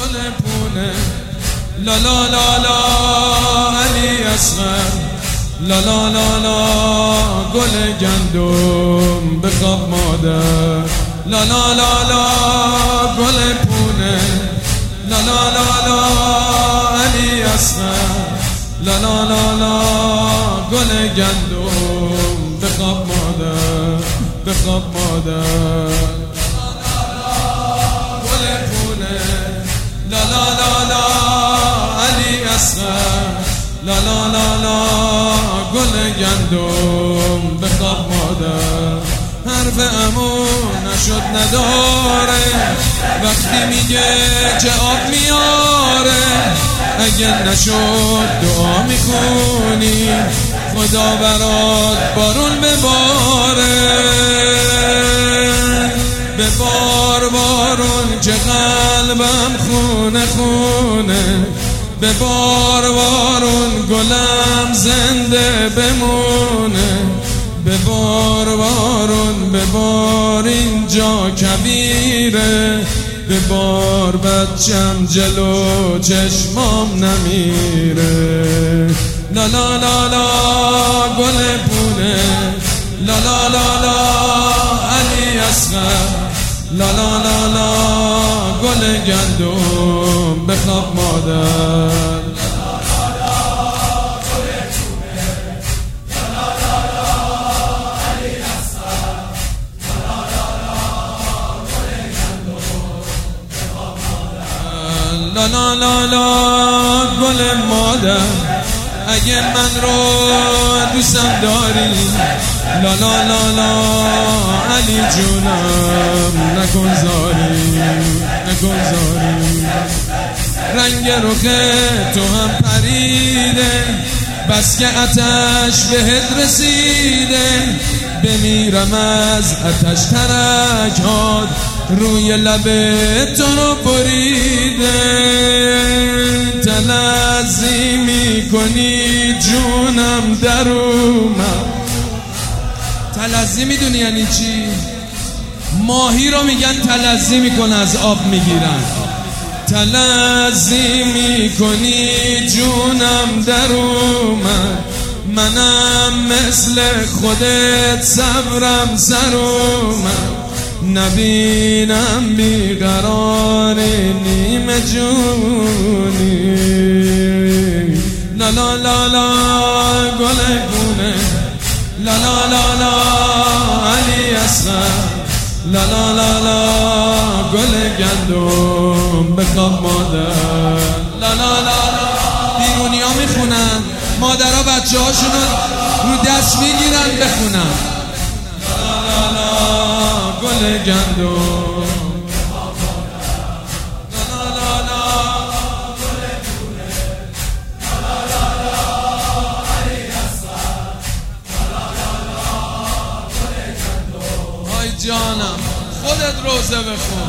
گل پونه لا لا لا لا علی اصغر لا لا لا لا گل گندم بخواب مادر لا لا لا لا گل پونه لا لا لا لا علی اصغر لا لا لا لا گل گندم بخواب مادر بخواب مادر گل پونه لا لا لا لا علی اصغر لا لا لا لا گل گندم بخواب مادر حرف عمو نشد نداره وقتی میگه چه آب میاره اگه نشد دعا میکنی خدا برات بارون بباره ببار بارون که قلبم خونه خونه ببار بارون گلم زنده بمونه ببار بارون ببار اینجا کبیره ببار بچم جلو چشمام نمیره لا لا لا لا گل پونه لا لا لا لا علی اصغر لا لا لا لا گل گندم بخواب مادر لا لا لا لا گل مادر اگه من رو دوستم داری لا لا لا لا علی جونم نگذاری نگذاری رنگ رخ تو هم پریده بس که آتش بهت رسیده بمیرم از آتش ترکات روی لب تو رو بریده تلذی میکنی جونم در اومد تلذی میدونی یعنی چی؟ ماهی رو میگن تلذی میکنه از آب میگیرن تلذی میکنی جونم در اومد منم مثل خودت صبرم سر اومد نبینم بیقرار نیمه جونی لا لا لا لا گل پونه لا لا لا لا علی اصغر لا لا لا لا گل گندم بخواب مادر لا لا لا لا بیرونی ها میخونن مادرها بچه هاشونو رو دست میگیرن بخونن لا لا لا گل گندم جانم خودت روزه بخون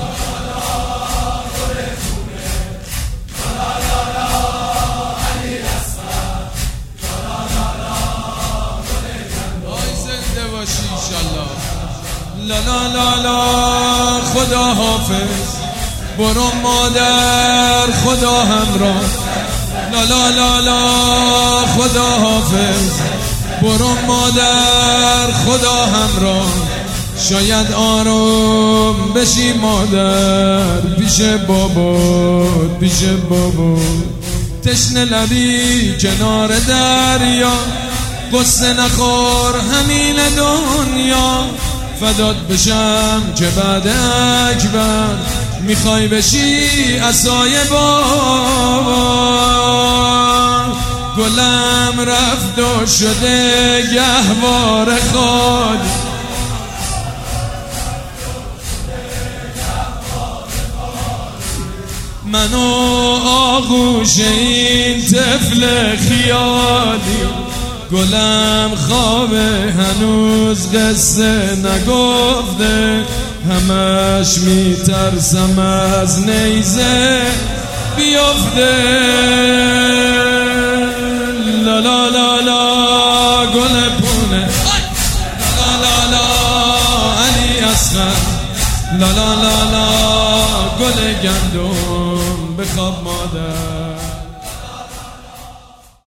آی زنده باشی انشالله لا لا لا لا خدا حافظ برو مادر خدا همراه لا لا لا لا خدا حافظ برو مادر خدا همراه شاید آروم بشی مادر پیش بابات پیش بابات تشنه لبی کنار دریا قصه نخور همین دنیا فدات بشم که بعد اکبر میخوای بشی عصای بابا گلم رفت و شده گهوار خالی منو آغوش این طفل خیالی گلم خوابه هنوز قصه نگفته همش میترسم از نیزه بیفته لا لا لا لا گل پونه لا لا لا علی اصغر لا لا لا لا گل گندم بخواب مادر.